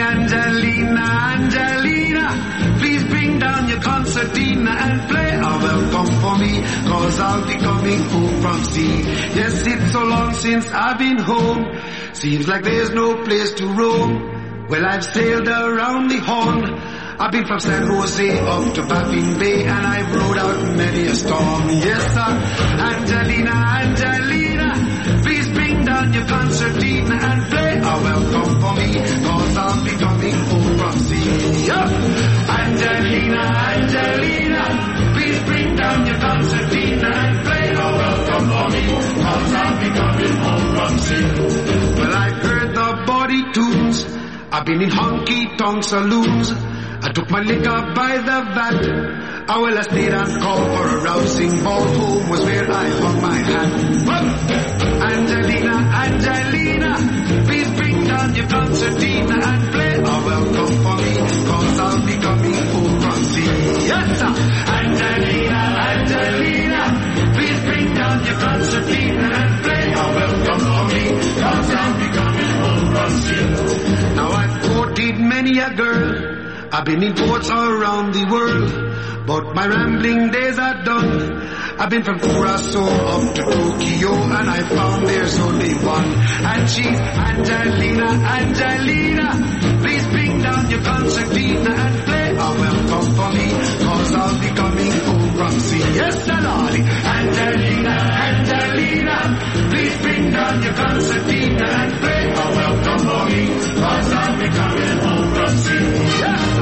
Angelina, please bring down your concertina and play a welcome for me, cause I'll be coming home from sea. Yes, it's so long since I've been home, seems like there's no place to roam. Well, I've sailed around the Horn, I've been from San Jose up to Baffin Bay, and I've rode out many a storm. Yes, sir. Angelina, please bring down your concertina and play a welcome for me, cause I'll be coming home from sea. Yeah. Angelina, please bring down your concertina and play a welcome for me, cause I'll be coming home from sea. Well, I've heard the body tunes, I've been in honky-tonk saloons, I took my liquor by the vat. I stayed and called for a rousing ball. Home was where I hung my hat. Angelina, please bring down your concertina and play a welcome for me, cause I'll be coming home from sea. Yes, sir. Angelina, please bring down your concertina and play a welcome for me, cause I'll be coming home from sea. Now I've courted many a girl, I've been in ports around the world, but my rambling days are done. I've been from Curacao up to Tokyo, and I found there's only one, and she's Angelina, please bring down your concertina and play a welcome for me, cause I'll be coming home from sea. Yes, Lord. Angelina, please bring down your concertina and play a welcome for me, cause I'll be coming home from sea. Yes,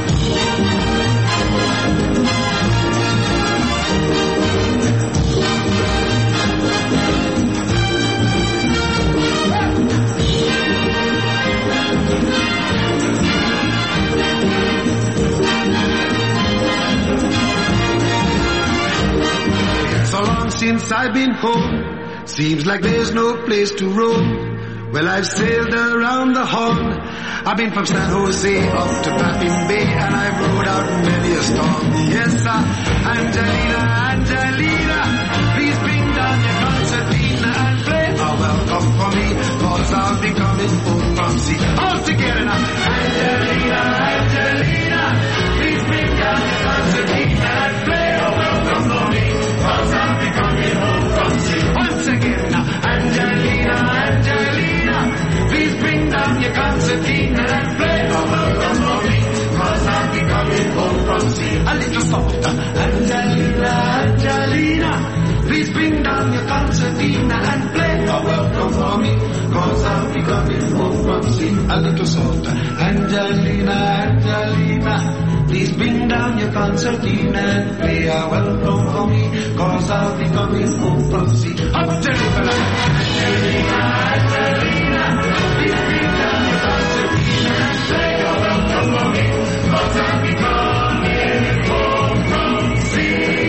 so long since I've been home, seems like there's no place to roam. Well, I've sailed around the Horn, I've been from San Jose up to Baffin Bay, and I've rode out many a storm. Yes, sir. Angelina, please bring down your concertina and play a welcome for me, cause I'll be coming home from sea. All together now. Angelina, please bring down your concertina and play a welcome for me, cause I'll be coming home from sea. Once again now. Angelina, please bring down your concertina and play a welcome for me, cause I'll be coming home from sea. A little softer. Angelina, please bring down your concertina and play a welcome for me, cause I'll be coming home from sea. A little softer. Angelina, please bring down your concertina and play a welcome for me, cause I'll be coming home from sea. Up to Angelina, please bring down your concertina and play a welcome for me, cause I'll be coming home from sea.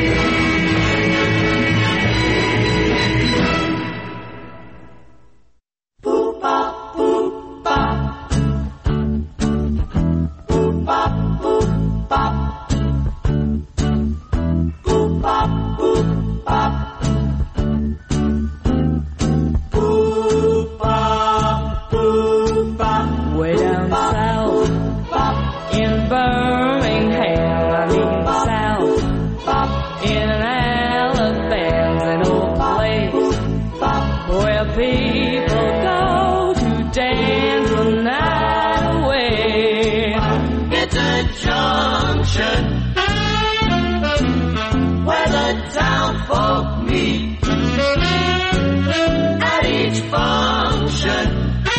Where the town folk meet at each function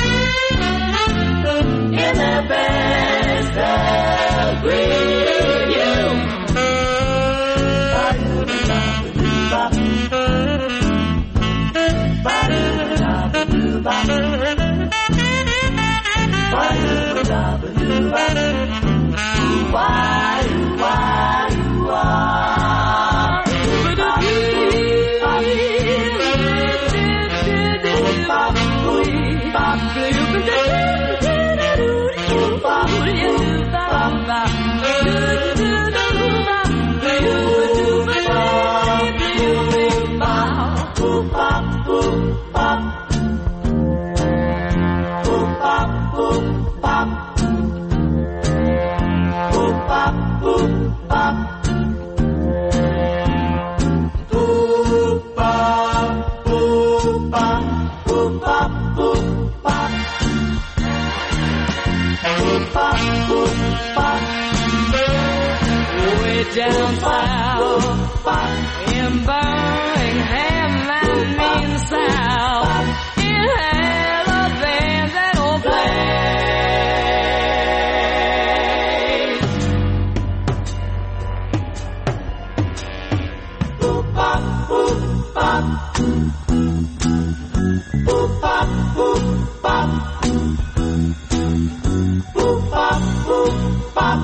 in their best they'll greet you. down south. In Birmingham, that means south. In Alabama, that old place. Boop bop, boop bop. Boop bop, boop bop. Boop bop, boop bop.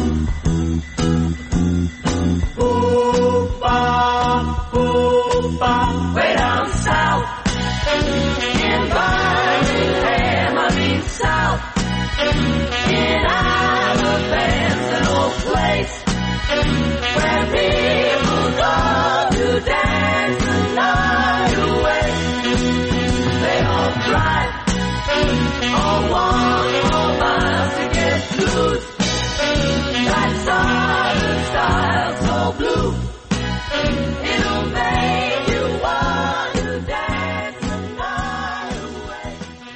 Boop bop, boop bop. Way down south. In Birmingham, I mean south. In Alabama's an old place where people go to dance the night away. They all drive or walk 4 miles to get blues. That's all the style so blue. It'll make you want to dance the night away.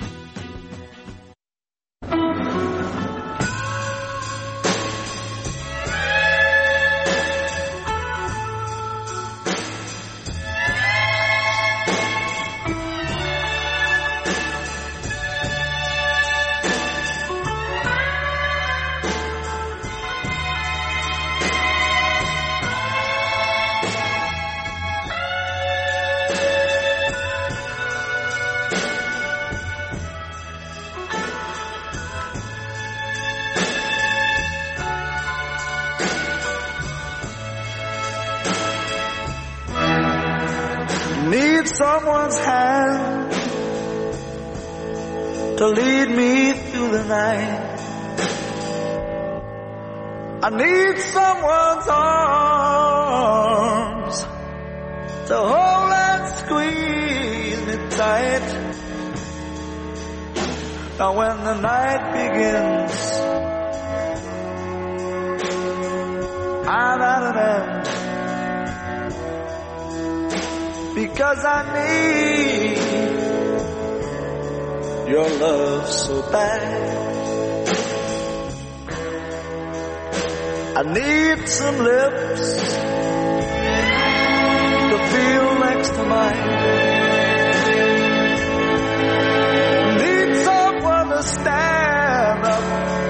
Need someone's hand to lead me through the night. I need someone's arms to hold and squeeze me tight. Now when the night begins, I'm at an end. Because I need your love so bad. I need some lips to feel next to mine. Need someone to stand up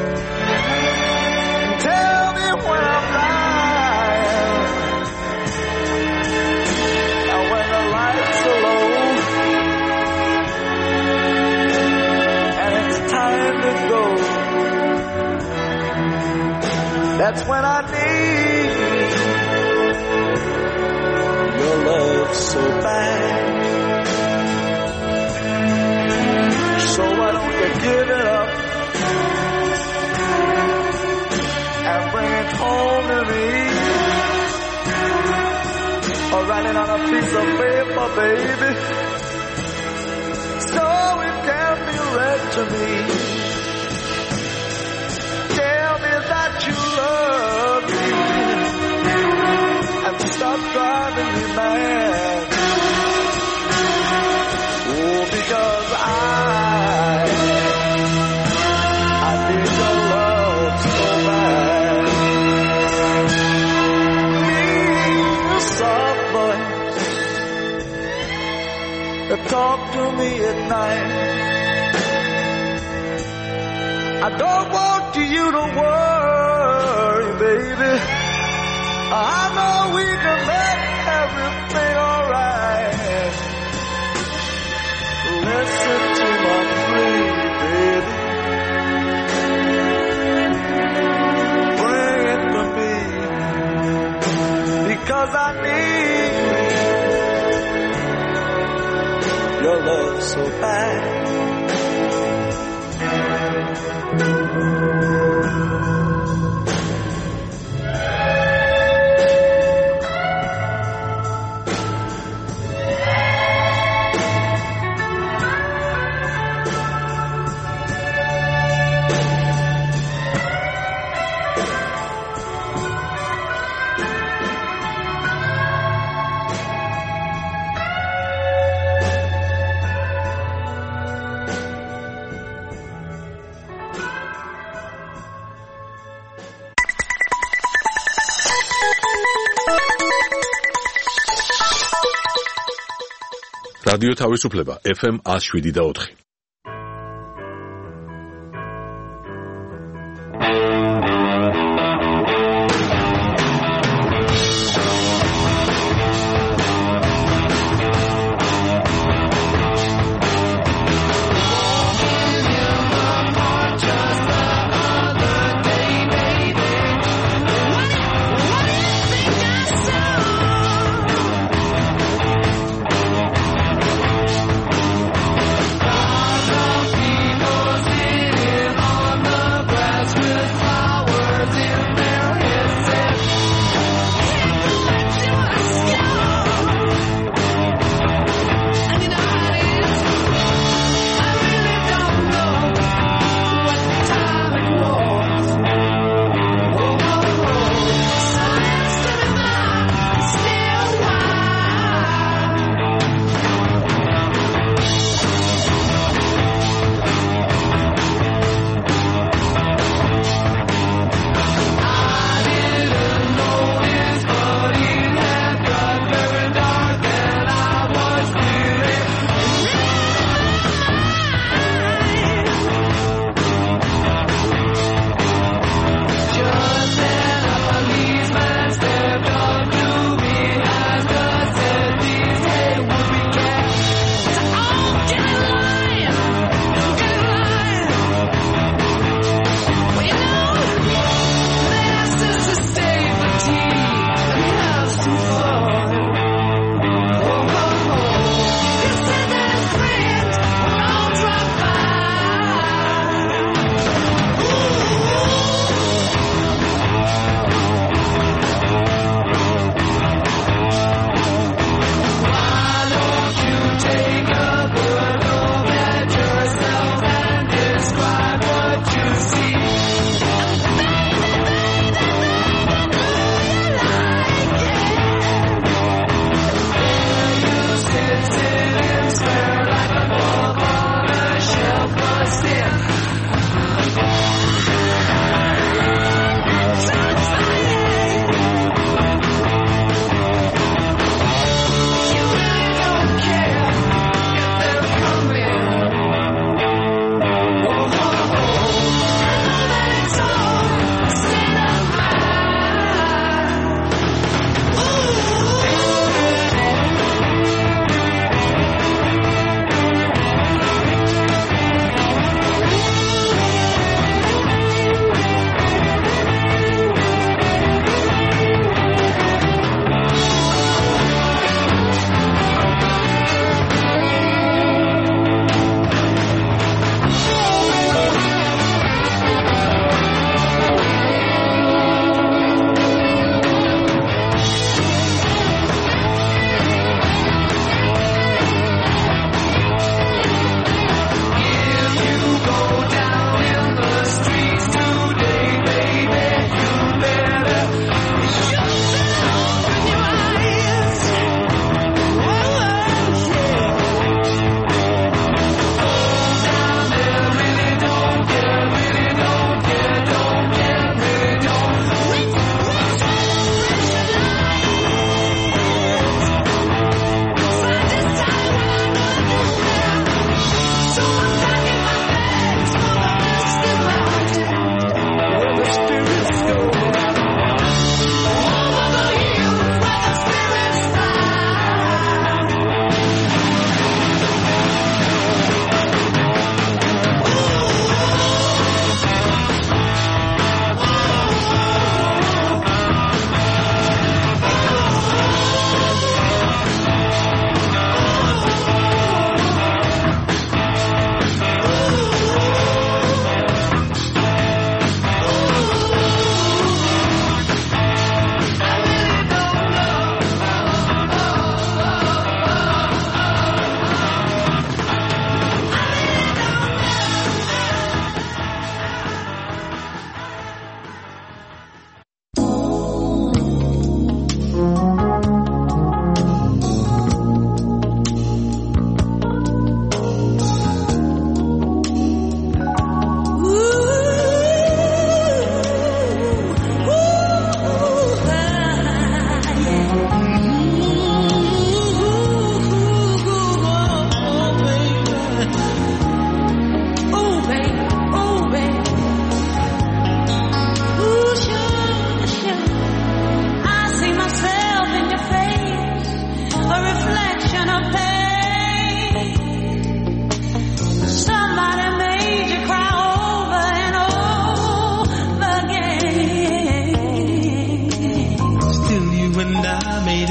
and tell me when I'm lying. Now when the lights are low and it's time to go, that's when I need your love so bad. So why don't you give it up and bring it home to me? Or write it on a piece of paper, baby, so it can be read to me. Tell me that you love me and stop driving me mad. Oh, because I need your love so bad. Need a soft voice to talk to me at night. I don't want you to worry, baby. I know we can make everything alright. Listen to my plea, baby. Bring it to me, because I need your love so bad. რადიო თავისუფლება FM 107.4. Oh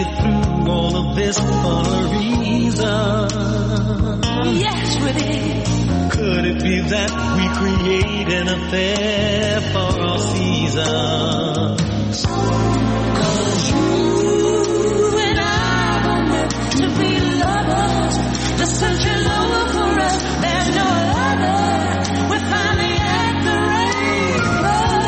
through all of this for a reason. Yes, we did. Could it be that we create an affair for all seasons? 'Cause you and I were meant to be lovers. The search is over for us. There's no other. We're finally at the rainbow.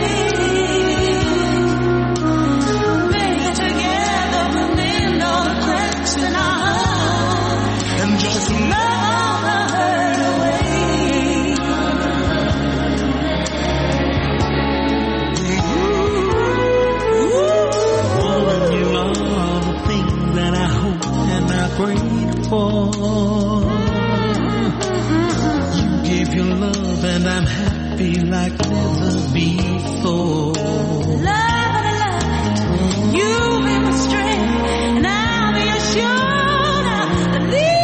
Baby, together we'll mend all the cracks in our heart and just love the hurt away. Woman, you are the thing that I hope and I pray for. You gave your love and I'm happy like never before. Love, you be my strength and I'll be your shoulder. The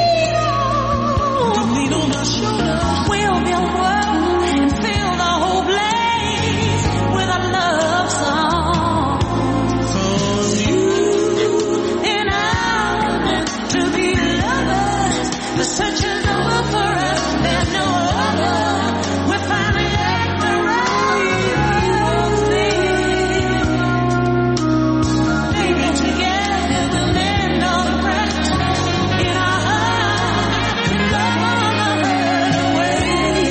lead on my shoulder. We'll build world and fill the whole place with a love song. 'Cause you and I were meant to be lovers. The search is over for us. There's no other. We're finally at the rainbow thing. Baby, together we'll mend all the cracks in our heart and love the hurt away.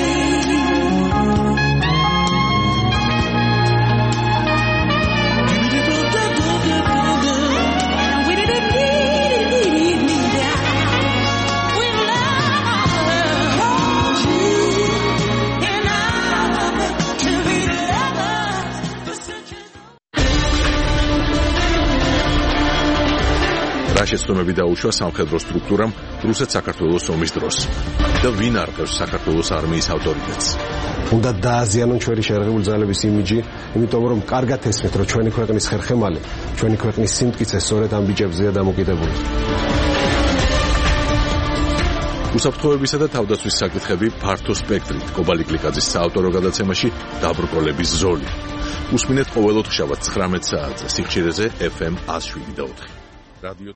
We didn't need that. We love you and I to be lovers. რა შეცდომები დაუშვა სამხედრო სტრუქტურამ რუსეთ-საქართველოს ომის დროს და ვინ არყევს საქართველოს არმიის ავტორიტეტს? უნდა დააზიანონ ჩვენი შეერაღებული ძალების იმიჯი, იმიტომ რომ კარგად ესმით, რომ ჩვენი ქვეყნის ხერხემალი, ჩვენი ქვეყნის სიმტკიცე სწორედ ამ ბიჭებზეა დამოკიდებული. უსაფრთხოებისა და თავდაცვის საკითხები ფართო სპექტრით კობალი კლიკაძის საავტორო გადაცემაში დაბრკოლების ზოლი. უსმინეთ ყოველ ოთხშაბათს 19 საათზე სიხშირეზე FM 107.4. რადიო